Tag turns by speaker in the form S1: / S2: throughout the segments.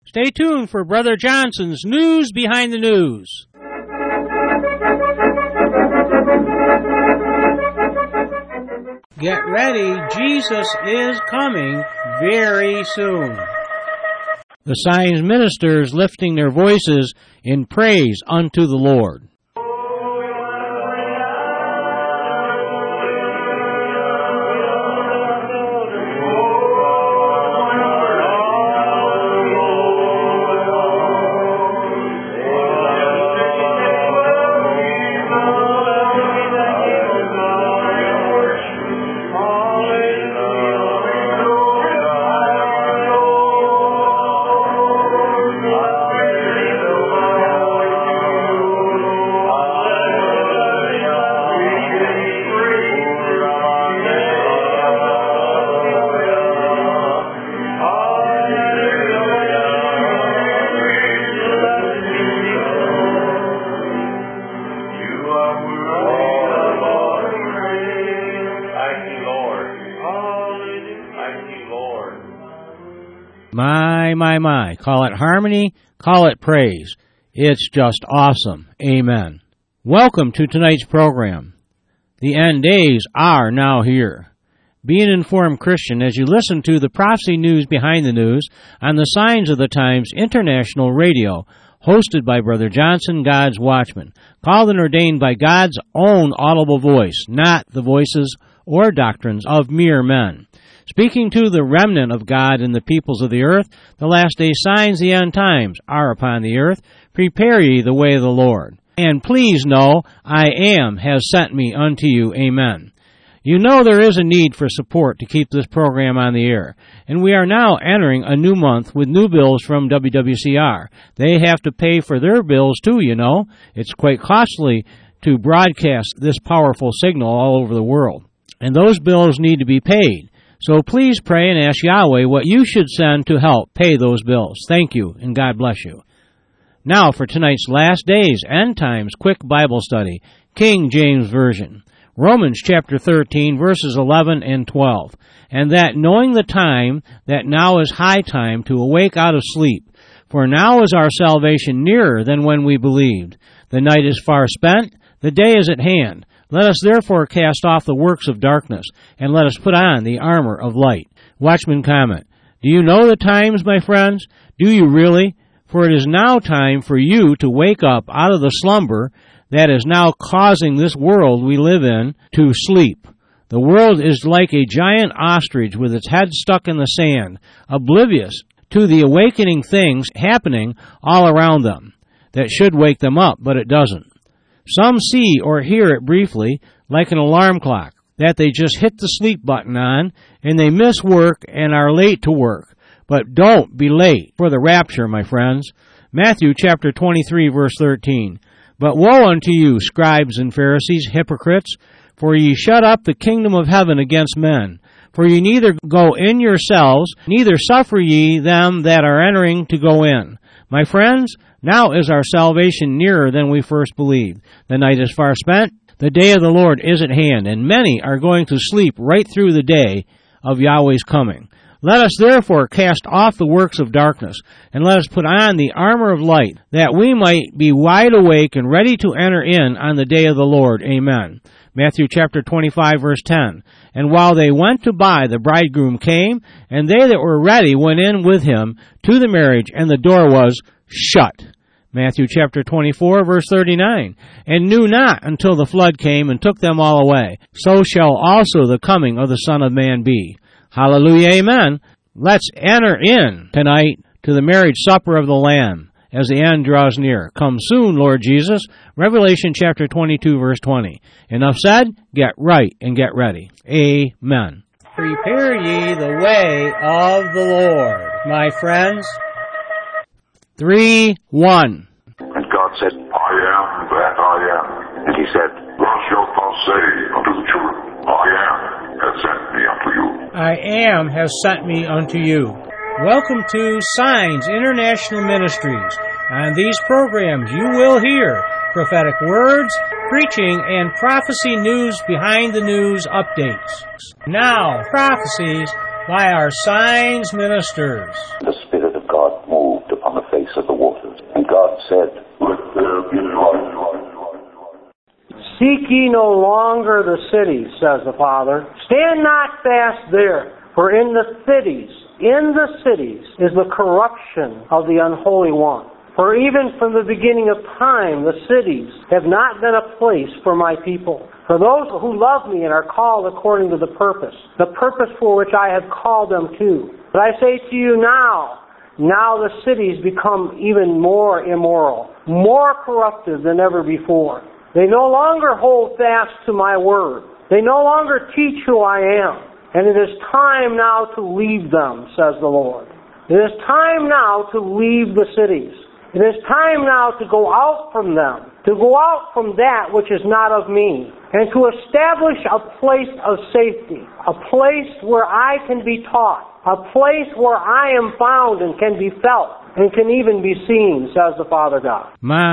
S1: Stay tuned for Brother Johnson's News Behind the News. Get ready, Jesus is coming very soon. The Signs ministers lifting their voices in praise unto the Lord. My. Call it harmony, call it praise. It's just awesome. Amen. Welcome to tonight's program. The end days are now here. Be an informed Christian as you listen to the Prophecy News Behind the News on the Signs of the Times International Radio, hosted by Brother Johnson, God's Watchman, called and ordained by God's own audible voice, not the voices or doctrines of mere men. Speaking to the remnant of God and the peoples of the earth, the last day signs, the end times, are upon the earth. Prepare ye the way of the Lord. And please know, I am has sent me unto you. Amen. You know there is a need for support to keep this program on the air, and we are now entering a new month with new bills from WWCR. They have to pay for their bills too, you know. It's quite costly to broadcast this powerful signal all over the world, and those bills need to be paid. So please pray and ask Yahweh what you should send to help pay those bills. Thank you, and God bless you. Now for tonight's Last Days, End Times, Quick Bible Study, King James Version. Romans chapter 13, verses 11 and 12. And that knowing the time, that now is high time to awake out of sleep. For now is our salvation nearer than when we believed. The night is far spent, the day is at hand. Let us therefore cast off the works of darkness, and let us put on the armor of light. Watchman comment. Do you know the times, my friends? Do you really? For it is now time for you to wake up out of the slumber that is now causing this world we live in to sleep. The world is like a giant ostrich with its head stuck in the sand, oblivious to the awakening things happening all around them that should wake them up, but it doesn't. Some see or hear it briefly, like an alarm clock, that they just hit the sleep button on, and they miss work and are late to work. But don't be late for the rapture, my friends. Matthew chapter 23, verse 13. But woe unto you, scribes and Pharisees, hypocrites, for ye shut up the kingdom of heaven against men. For ye neither go in yourselves, neither suffer ye them that are entering to go in. My friends, now is our salvation nearer than we first believed. The night is far spent, the day of the Lord is at hand, and many are going to sleep right through the day of Yahweh's coming. Let us therefore cast off the works of darkness, and let us put on the armor of light, that we might be wide awake and ready to enter in on the day of the Lord. Amen. Matthew chapter 25, verse 10. And while they went to buy, the bridegroom came, and they that were ready went in with him to the marriage, and the door was shut. Matthew chapter 24, verse 39. And knew not until the flood came and took them all away. So shall also the coming of the Son of Man be. Hallelujah, amen. Let's enter in tonight to the marriage supper of the Lamb as the end draws near. Come soon, Lord Jesus. Revelation chapter 22, verse 20. Enough said, get right and get ready. Amen. Prepare ye the way of the Lord, my friends. 3, 1.
S2: And God said, I am that I am. And he said, thus shalt thou say unto the children, I am has sent me unto you.
S1: I am has sent me unto you. Welcome to Signs International Ministries. On these programs you will hear prophetic words, preaching, and prophecy news behind the news updates. Now, prophecies by our Signs ministers.
S2: The Spirit of God moved upon God said, "Let there be light."
S3: Seek ye no longer the cities, says the Father. Stand not fast there, for in the cities is the corruption of the unholy one. For even from the beginning of time, the cities have not been a place for my people. For those who love me and are called according to the purpose for which I have called them to. But I say to you now the cities become even more immoral, more corruptive than ever before. They no longer hold fast to my word. They no longer teach who I am. And it is time now to leave them, says the Lord. It is time now to leave the cities. It is time now to go out from them, to go out from that which is not of me, and to establish a place of safety, a place where I can be taught, a place where I am found and can be felt, and can even be seen, says the Father God.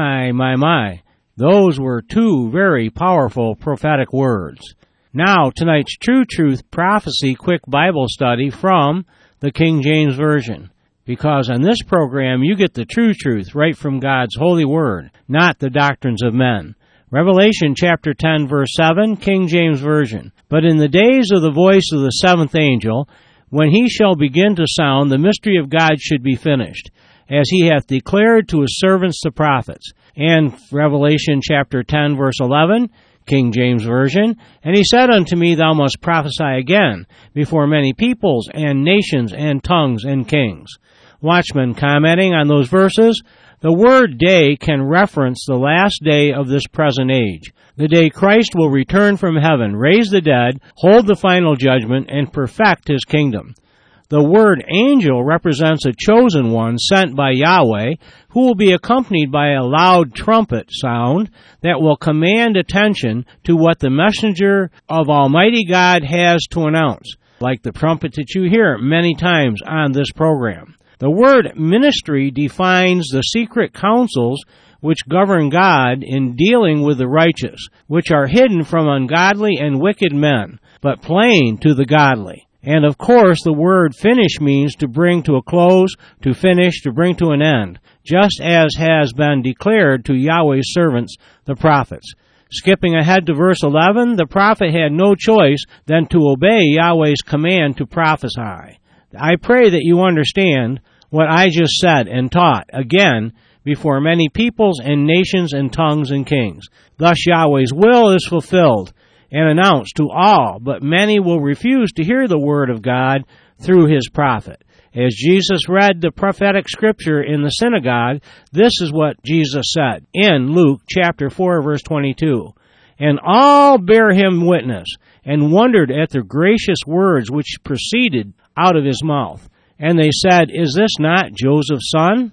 S1: My. Those were two very powerful prophetic words. Now, tonight's True Truth Prophecy Quick Bible Study from the King James Version. Because on this program, you get the true truth right from God's holy word, not the doctrines of men. Revelation chapter 10, verse 7, King James Version. But in the days of the voice of the seventh angel, when he shall begin to sound, the mystery of God should be finished, as he hath declared to his servants the prophets. And Revelation chapter 10, verse 11, King James Version. And he said unto me, Thou must prophesy again before many peoples and nations and tongues and kings. Watchman commenting on those verses, the word day can reference the last day of this present age, the day Christ will return from heaven, raise the dead, hold the final judgment, and perfect his kingdom. The word angel represents a chosen one sent by Yahweh, who will be accompanied by a loud trumpet sound that will command attention to what the messenger of Almighty God has to announce, like the trumpet that you hear many times on this program. The word ministry defines the secret counsels which govern God in dealing with the righteous, which are hidden from ungodly and wicked men, but plain to the godly. And of course, the word finish means to bring to a close, to finish, to bring to an end, just as has been declared to Yahweh's servants, the prophets. Skipping ahead to verse 11, the prophet had no choice than to obey Yahweh's command to prophesy. I pray that you understand what I just said and taught, again, before many peoples and nations and tongues and kings. Thus Yahweh's will is fulfilled and announced to all, but many will refuse to hear the word of God through his prophet. As Jesus read the prophetic scripture in the synagogue, this is what Jesus said in Luke chapter 4, verse 22. And all bare him witness, and wondered at the gracious words which proceeded out of his mouth. And they said, Is this not Joseph's son?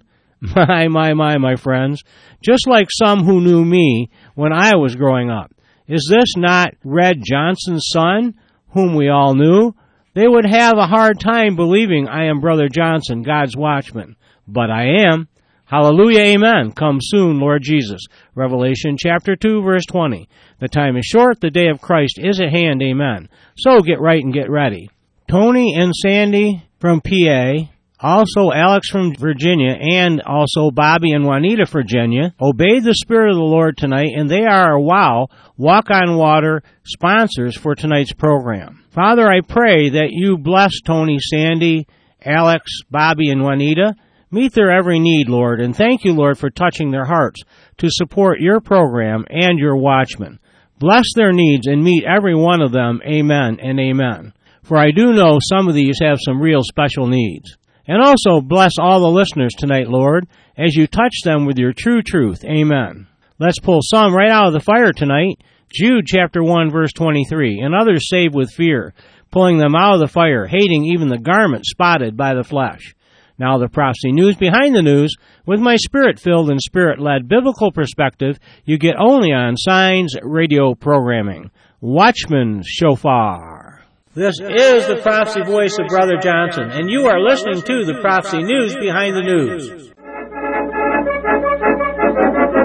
S1: My friends, just like some who knew me when I was growing up. Is this not Red Johnson's son, whom we all knew? They would have a hard time believing I am Brother Johnson, God's watchman. But I am. Hallelujah, amen. Come soon, Lord Jesus. Revelation chapter 2, verse 20. The time is short, the day of Christ is at hand, amen. So get right and get ready. Tony and Sandy from PA, also Alex from Virginia, and also Bobby and Juanita, Virginia, obeyed the Spirit of the Lord tonight, and they are WOW, Walk on Water, sponsors for tonight's program. Father, I pray that you bless Tony, Sandy, Alex, Bobby, and Juanita. Meet their every need, Lord, and thank you, Lord, for touching their hearts to support your program and your watchmen. Bless their needs and meet every one of them, amen and amen. For I do know some of these have some real special needs. And also bless all the listeners tonight, Lord, as you touch them with your true truth. Amen. Let's pull some right out of the fire tonight. Jude chapter 1, verse 23. And others saved with fear, pulling them out of the fire, hating even the garment spotted by the flesh. Now the prophecy news behind the news, with my spirit-filled and spirit-led biblical perspective, you get only on Signs Radio programming. Watchman's Shofar. This is the prophecy voice of Brother Johnson, and you are listening to the prophecy news behind the news.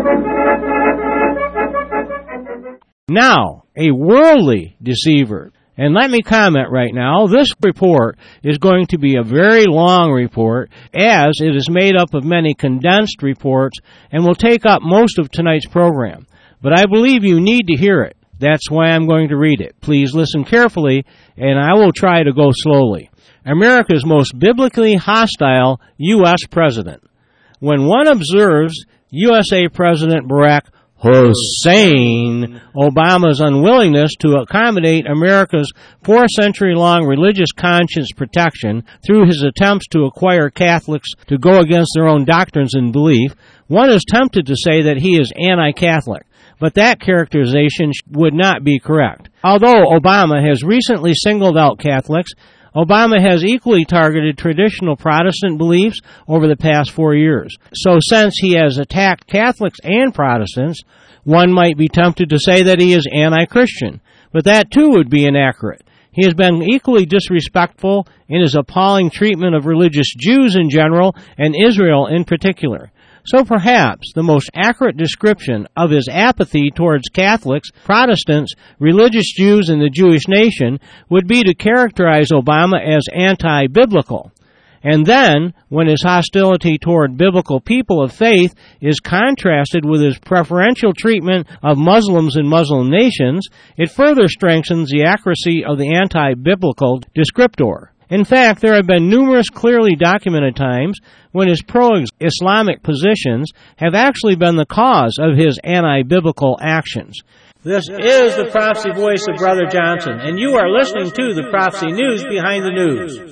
S1: Now, a worldly deceiver. And let me comment right now, this report is going to be a very long report, as it is made up of many condensed reports and will take up most of tonight's program. But I believe you need to hear it. That's why I'm going to read it. Please listen carefully, and I will try to go slowly. America's most biblically hostile U.S. president. When one observes USA President Barack Hussein Obama's unwillingness to accommodate America's 4-century-long religious conscience protection through his attempts to acquire Catholics to go against their own doctrines and belief, one is tempted to say that he is anti-Catholic. But that characterization would not be correct. Although Obama has recently singled out Catholics, Obama has equally targeted traditional Protestant beliefs over the past 4 years. So since he has attacked Catholics and Protestants, one might be tempted to say that he is anti-Christian. But that too would be inaccurate. He has been equally disrespectful in his appalling treatment of religious Jews in general and Israel in particular. So perhaps the most accurate description of his apathy towards Catholics, Protestants, religious Jews, and the Jewish nation would be to characterize Obama as anti-biblical. And then, when his hostility toward biblical people of faith is contrasted with his preferential treatment of Muslims and Muslim nations, it further strengthens the accuracy of the anti-biblical descriptor. In fact, there have been numerous clearly documented times when his pro-Islamic positions have actually been the cause of his anti-biblical actions. This is the Prophecy Voice of Brother Johnson, and you are listening to the Prophecy News Behind the News.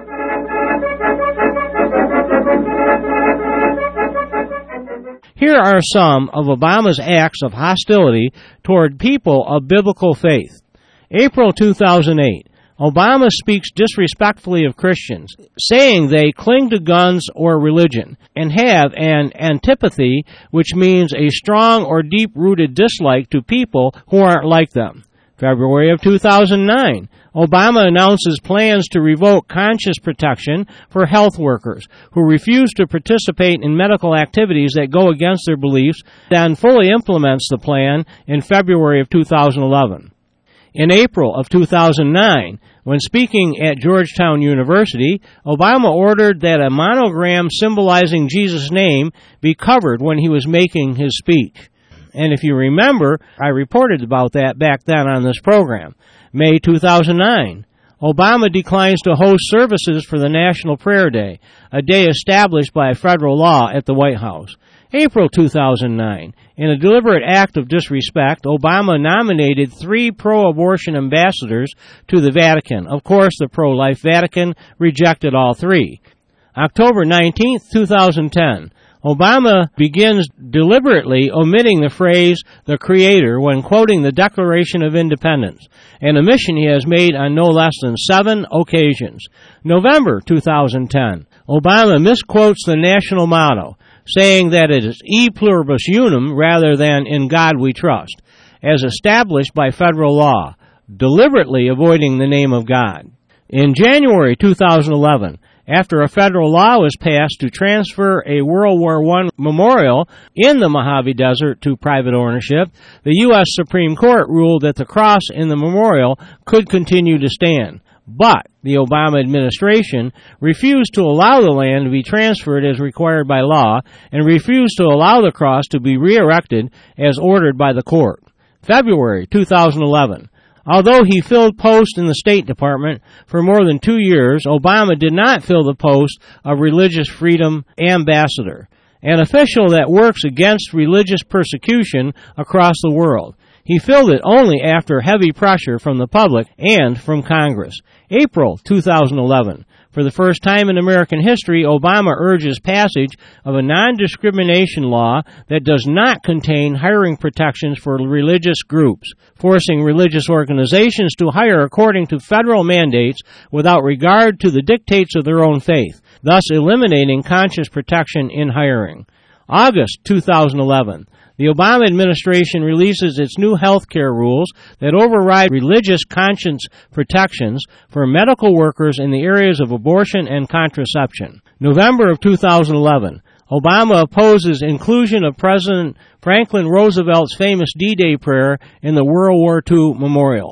S1: Here are some of Obama's acts of hostility toward people of biblical faith. April 2008. Obama speaks disrespectfully of Christians, saying they cling to guns or religion, and have an antipathy, which means a strong or deep-rooted dislike to people who aren't like them. February of 2009, Obama announces plans to revoke conscience protection for health workers who refuse to participate in medical activities that go against their beliefs, then fully implements the plan in February of 2011. In April of 2009, when speaking at Georgetown University, Obama ordered that a monogram symbolizing Jesus' name be covered when he was making his speech. And if you remember, I reported about that back then on this program. May 2009, Obama declines to host services for the National Prayer Day, a day established by federal law at the White House. April 2009, in a deliberate act of disrespect, Obama nominated 3 pro-abortion ambassadors to the Vatican. Of course, the pro-life Vatican rejected all 3. October 19, 2010, Obama begins deliberately omitting the phrase, the Creator, when quoting the Declaration of Independence, an omission he has made on no less than 7 occasions. November 2010, Obama misquotes the national motto, saying that it is e pluribus unum rather than in God we trust, as established by federal law, deliberately avoiding the name of God. In January 2011, after a federal law was passed to transfer a World War I memorial in the Mojave Desert to private ownership, the U.S. Supreme Court ruled that the cross in the memorial could continue to stand. But the Obama administration refused to allow the land to be transferred as required by law and refused to allow the cross to be re-erected as ordered by the court. February 2011. Although he filled posts in the State Department for more than 2 years, Obama did not fill the post of Religious Freedom Ambassador, an official that works against religious persecution across the world. He filled it only after heavy pressure from the public and from Congress. April 2011. For the first time in American history, Obama urges passage of a non-discrimination law that does not contain hiring protections for religious groups, forcing religious organizations to hire according to federal mandates without regard to the dictates of their own faith, thus eliminating conscience protection in hiring. August 2011. The Obama administration releases its new health care rules that override religious conscience protections for medical workers in the areas of abortion and contraception. November of 2011, Obama opposes inclusion of President Franklin Roosevelt's famous D-Day prayer in the World War II memorial.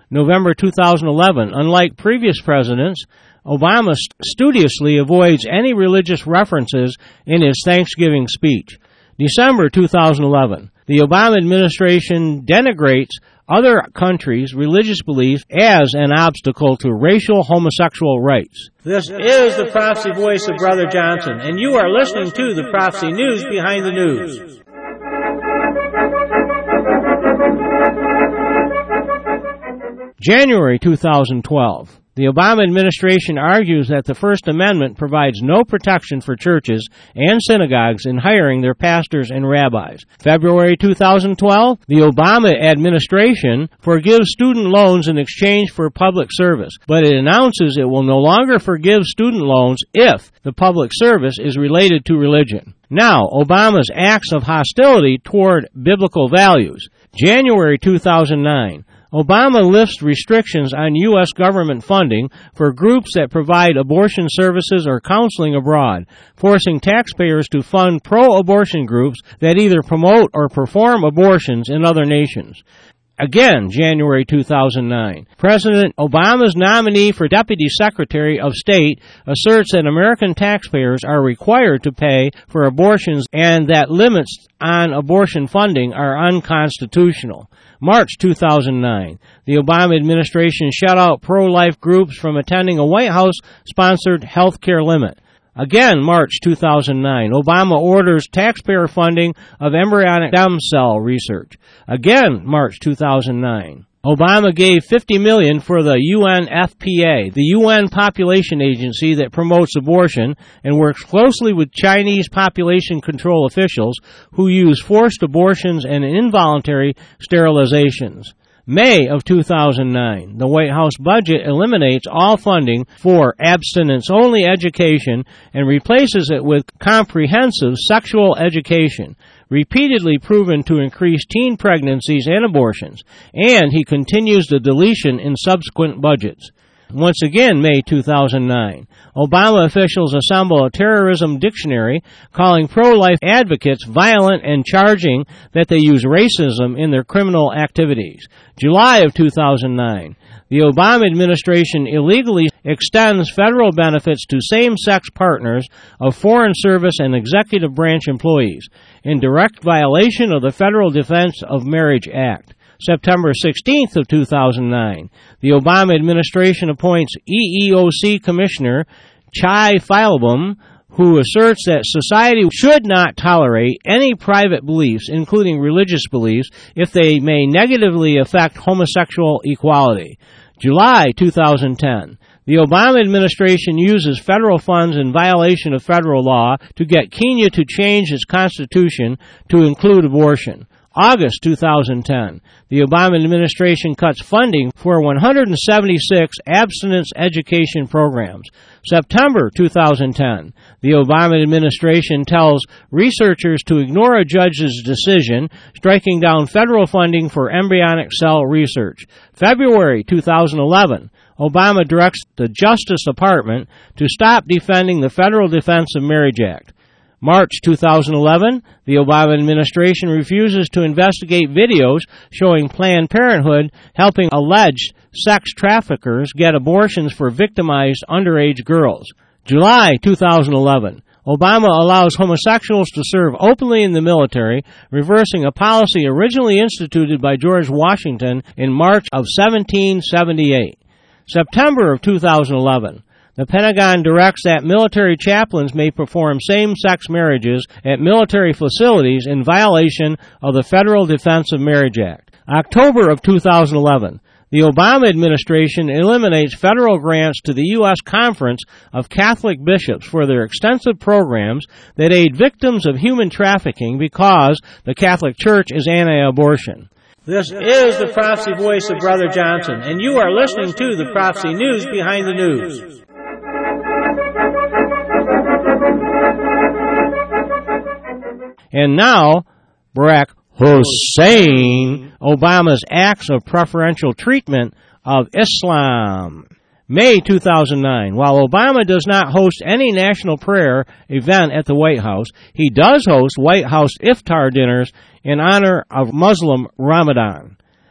S1: November 2011. Unlike previous presidents, Obama studiously avoids any religious references in his Thanksgiving speech. December 2011. The Obama administration denigrates other countries' religious beliefs as an obstacle to racial homosexual rights. This is the Prophecy Voice of Brother Johnson, and you are listening to the Prophecy News Behind the News. January 2012. The Obama administration argues that the First Amendment provides no protection for churches and synagogues in hiring their pastors and rabbis. February 2012, the Obama administration forgives student loans in exchange for public service, but it announces it will no longer forgive student loans if the public service is related to religion. Now, Obama's acts of hostility toward biblical values. January 2009. Obama lifts restrictions on U.S. government funding for groups that provide abortion services or counseling abroad, forcing taxpayers to fund pro-abortion groups that either promote or perform abortions in other nations. Again, January 2009. President Obama's nominee for Deputy Secretary of State asserts that American taxpayers are required to pay for abortions and that limits on abortion funding are unconstitutional. March 2009. The Obama administration shut out pro-life groups from attending a White House-sponsored health care limit. Again, March 2009, Obama orders taxpayer funding of embryonic stem cell research. Again, March 2009. Obama gave $50 million for the UNFPA, the UN population agency that promotes abortion and works closely with Chinese population control officials who use forced abortions and involuntary sterilizations. May of 2009, the White House budget eliminates all funding for abstinence-only education and replaces it with comprehensive sexual education, repeatedly proven to increase teen pregnancies and abortions, and he continues the deletion in subsequent budgets. Once again, May 2009, Obama officials assemble a terrorism dictionary calling pro-life advocates violent and charging that they use racism in their criminal activities. July of 2009, the Obama administration illegally extends federal benefits to same-sex partners of Foreign Service and executive branch employees in direct violation of the Federal Defense of Marriage Act. September 16th of 2009, the Obama administration appoints EEOC Commissioner Chai Feilbaum, who asserts that society should not tolerate any private beliefs, including religious beliefs, if they may negatively affect homosexual equality. July 2010. The Obama administration uses federal funds in violation of federal law to get Kenya to change its constitution to include abortion. August 2010. The Obama administration cuts funding for 176 abstinence education programs. September 2010. The Obama administration tells researchers to ignore a judge's decision, striking down federal funding for embryonic cell research. February 2011. Obama directs the Justice Department to stop defending the Federal Defense of Marriage Act. March 2011, the Obama administration refuses to investigate videos showing Planned Parenthood helping alleged sex traffickers get abortions for victimized underage girls. July 2011, Obama allows homosexuals to serve openly in the military, reversing a policy originally instituted by George Washington in March of 1778. September of 2011, the Pentagon directs that military chaplains may perform same-sex marriages at military facilities in violation of the Federal Defense of Marriage Act. October of 2011, the Obama administration eliminates federal grants to the U.S. Conference of Catholic Bishops for their extensive programs that aid victims of human trafficking because the Catholic Church is anti-abortion. This is the Prophecy Voice of Brother Johnson, and you are listening to the Prophecy News Behind the News. And now, Barack Hussein Obama's acts of preferential treatment of Islam. May 2009. While Obama does not host any national prayer event at the White House, he does host White House iftar dinners in honor of Muslim Ramadan.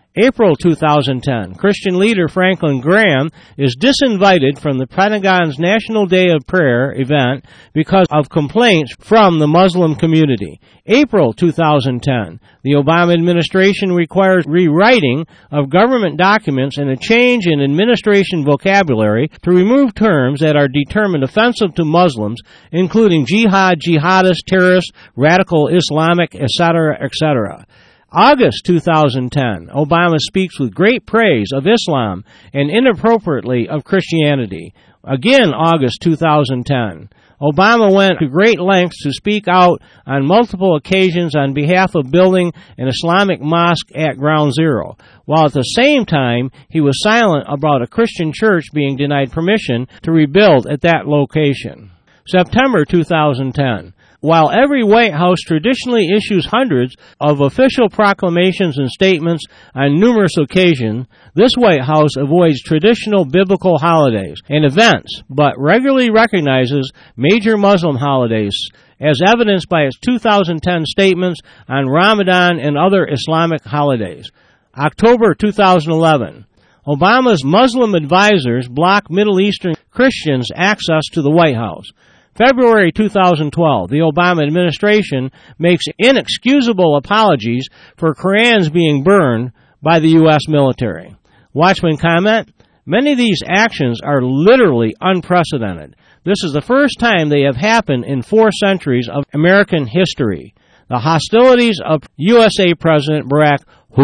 S1: April 2010, Christian leader Franklin Graham is disinvited from the Pentagon's National Day of Prayer event because of complaints from the Muslim community. April 2010, the Obama administration requires rewriting of government documents and a change in administration vocabulary to remove terms that are determined offensive to Muslims, including jihad, jihadist, terrorist, radical Islamic, etc., etc. August 2010, Obama speaks with great praise of Islam and inappropriately of Christianity. Again, August 2010. Obama went to great lengths to speak out on multiple occasions on behalf of building an Islamic mosque at Ground Zero, while at the same time he was silent about a Christian church being denied permission to rebuild at that location. September 2010. While every White House traditionally issues hundreds of official proclamations and statements on numerous occasions, this White House avoids traditional biblical holidays and events, but regularly recognizes major Muslim holidays, as evidenced by its 2010 statements on Ramadan and other Islamic holidays. October 2011. Obama's Muslim advisors block Middle Eastern Christians' access to the White House. February 2012, the Obama administration makes inexcusable apologies for Qurans being burned by the U.S. military. Watchman comment, many of these actions are literally unprecedented. This is the first time they have happened in 4 centuries of American history. The hostilities of USA President Barack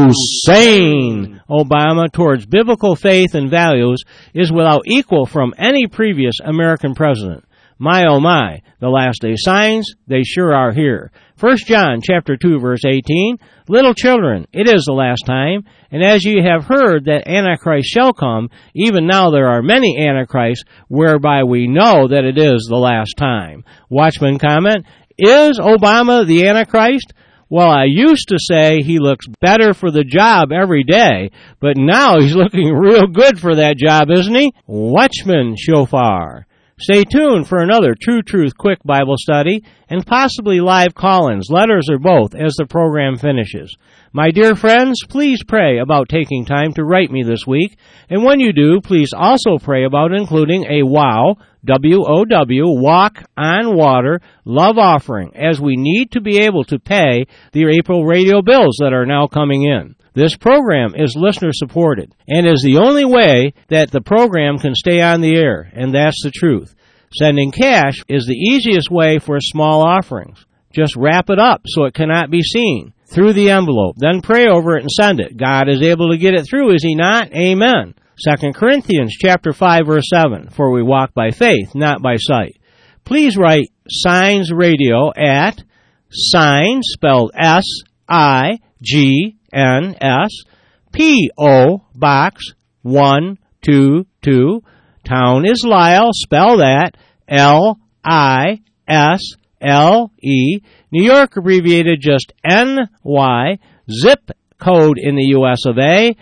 S1: Hussein Obama towards biblical faith and values is without equal from any previous American president. My, oh my, the last day signs, they sure are here. 1 John chapter 2, verse 18, little children, it is the last time, and as ye have heard that Antichrist shall come, even now there are many Antichrists, whereby we know that it is the last time. Watchman comment, is Obama the Antichrist? Well, I used to say he looks better for the job every day, but now he's looking real good for that job, isn't he? Watchman Shofar. Stay tuned for another True Truth Quick Bible Study and possibly live call-ins, letters or both, as the program finishes. My dear friends, please pray about taking time to write me this week, and when you do, please also pray about including a WOW, W-O-W, Walk on Water, love offering, as we need to be able to pay the April radio bills that are now coming in. This program is listener-supported and is the only way that the program can stay on the air, and that's the truth. Sending cash is the easiest way for small offerings. Just wrap it up so it cannot be seen through the envelope. Then pray over it and send it. God is able to get it through, is He not? Amen. 2 Corinthians chapter 5, verse 7, for we walk by faith, not by sight. Please write Signs Radio at Signs, spelled S-I-G-N-S, P.O. Box 122. Town is Lisle, spell that, L-I-S-L-E. New York abbreviated just N-Y. Zip code in the U.S. of A,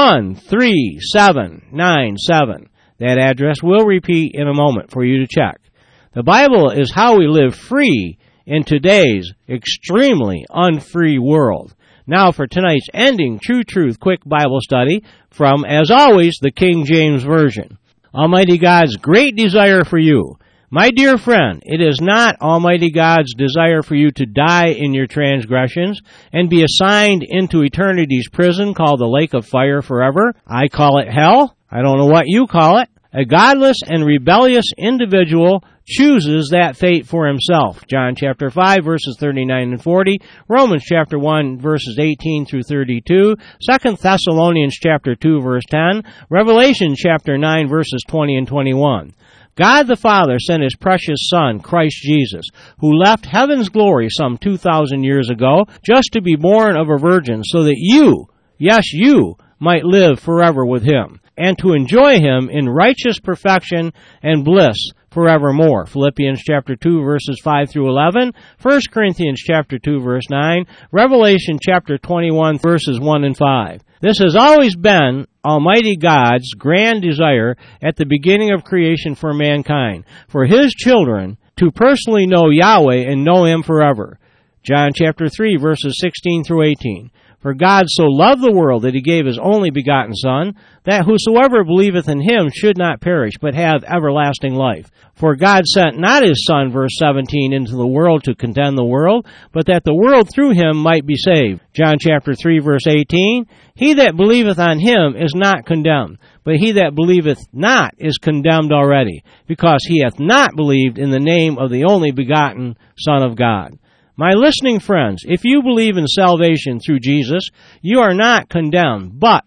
S1: 13797. That address will repeat in a moment for you to check. The Bible is how we live free in today's extremely unfree world. Now for tonight's ending True Truth Quick Bible Study from, as always, the King James Version. Almighty God's great desire for you. My dear friend, it is not Almighty God's desire for you to die in your transgressions and be assigned into eternity's prison called the lake of fire forever. I call it hell. I don't know what you call it. A godless and rebellious individual chooses that fate for himself. John chapter 5, verses 39 and 40, Romans chapter 1, verses 18 through 32, 2 Thessalonians chapter 2, verse 10, Revelation chapter 9, verses 20 and 21. God the Father sent His precious Son, Christ Jesus, who left heaven's glory some 2,000 years ago just to be born of a virgin so that you, yes, you, might live forever with Him and to enjoy Him in righteous perfection and bliss forevermore. Philippians chapter 2, verses 5 through 11, 1 Corinthians chapter 2, verse 9, Revelation chapter 21, verses 1 and 5. This has always been Almighty God's grand desire at the beginning of creation for mankind, for His children to personally know Yahweh and know Him forever. John chapter 3, verses 16 through 18. For God so loved the world that he gave his only begotten Son, that whosoever believeth in him should not perish, but have everlasting life. For God sent not his Son, verse 17, into the world to condemn the world, but that the world through him might be saved. John chapter 3, verse 18, He that believeth on him is not condemned, but he that believeth not is condemned already, because he hath not believed in the name of the only begotten Son of God. My listening friends, if you believe in salvation through Jesus, you are not condemned. But,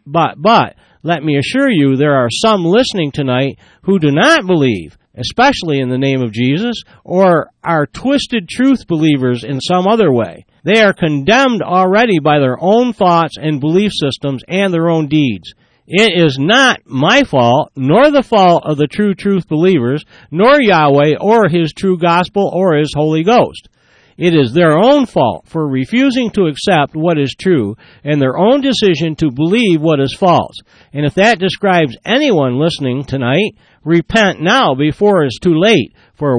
S1: let me assure you, there are some listening tonight who do not believe, especially in the name of Jesus, or are twisted truth believers in some other way. They are condemned already by their own thoughts and belief systems and their own deeds. It is not my fault, nor the fault of the true truth believers, nor Yahweh, or his true gospel, or his Holy Ghost. It is their own fault for refusing to accept what is true and their own decision to believe what is false. And if that describes anyone listening tonight, repent now before it's too late, for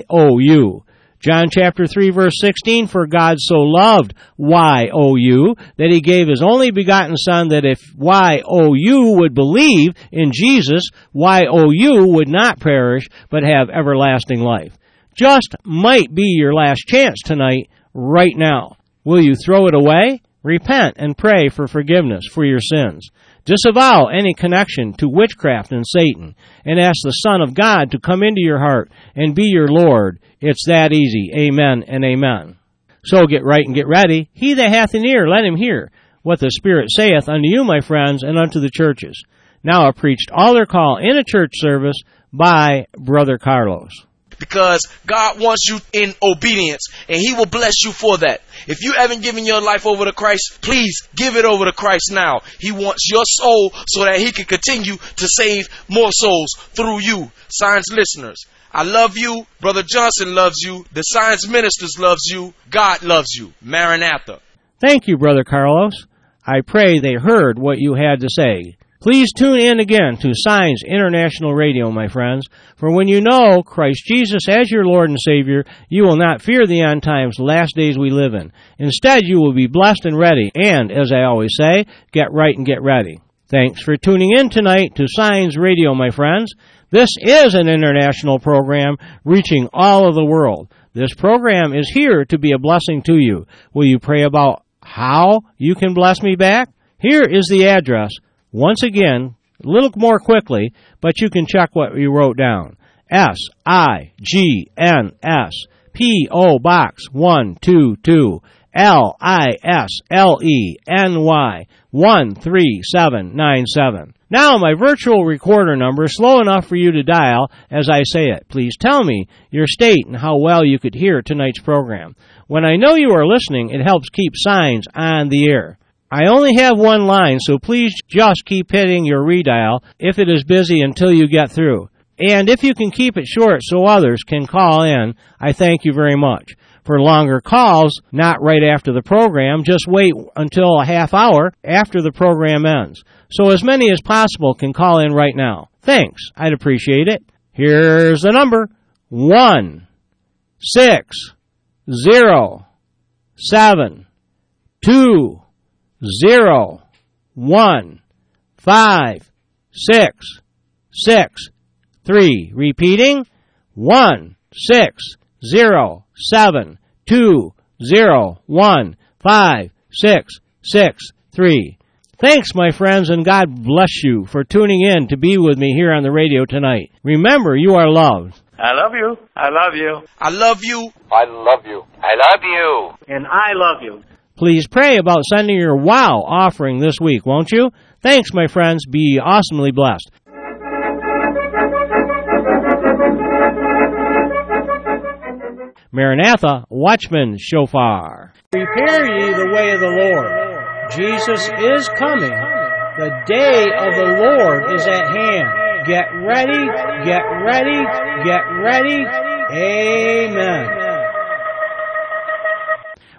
S1: Y-O-U. John chapter 3 verse 16, For God so loved Y-O-U, that he gave his only begotten Son, that if Y-O-U would believe in Jesus, Y-O-U would not perish, but have everlasting life. Just might be your last chance tonight, right now. Will you throw it away? Repent and pray for forgiveness for your sins. Disavow any connection to witchcraft and Satan, and ask the Son of God to come into your heart and be your Lord. It's that easy. Amen and amen. So get right and get ready. He that hath an ear, let him hear what the Spirit saith unto you, my friends, and unto the churches. Now I preached altar call in a church service by Brother Carlos.
S4: Because God wants you in obedience, and he will bless you for that. If you haven't given your life over to Christ, please give it over to Christ now. He wants your soul so that he can continue to save more souls through you. Science listeners, I love you. Brother Johnson loves you. The science ministers loves you. God loves you. Maranatha.
S1: Thank you, Brother Carlos. I pray they heard what you had to say. Please tune in again to Signs International Radio, my friends, for when you know Christ Jesus as your Lord and Savior, you will not fear the end times, last days we live in. Instead, you will be blessed and ready, and, as I always say, get right and get ready. Thanks for tuning in tonight to Signs Radio, my friends. This is an international program reaching all of the world. This program is here to be a blessing to you. Will you pray about how you can bless me back? Here is the address. Once again, a little more quickly, but you can check what we wrote down. SIGNS, P.O. Box 122, LISLENY 13797. Now my virtual recorder number is slow enough for you to dial as I say it. Please tell me your state and how well you could hear tonight's program. When I know you are listening, it helps keep Signs on the air. I only have one line, so please just keep hitting your redial if it is busy until you get through. And if you can keep it short so others can call in, I thank you very much. For longer calls, not right after the program, just wait until a half hour after the program ends. So as many as possible can call in right now. Thanks. I'd appreciate it. Here's the number. 16072015663. Repeating, 16072015663. Thanks, my friends, and God bless you for tuning in to be with me here on the radio tonight. Remember, you are loved.
S5: I love you. I love you.
S4: I love you.
S2: I love you.
S5: I love you. And I love you.
S1: Please pray about sending your WOW offering this week, won't you? Thanks, my friends. Be awesomely blessed. Maranatha, Watchman Shofar. Prepare ye the way of the Lord. Jesus is coming. The day of the Lord is at hand. Get ready, get ready, get ready. Amen.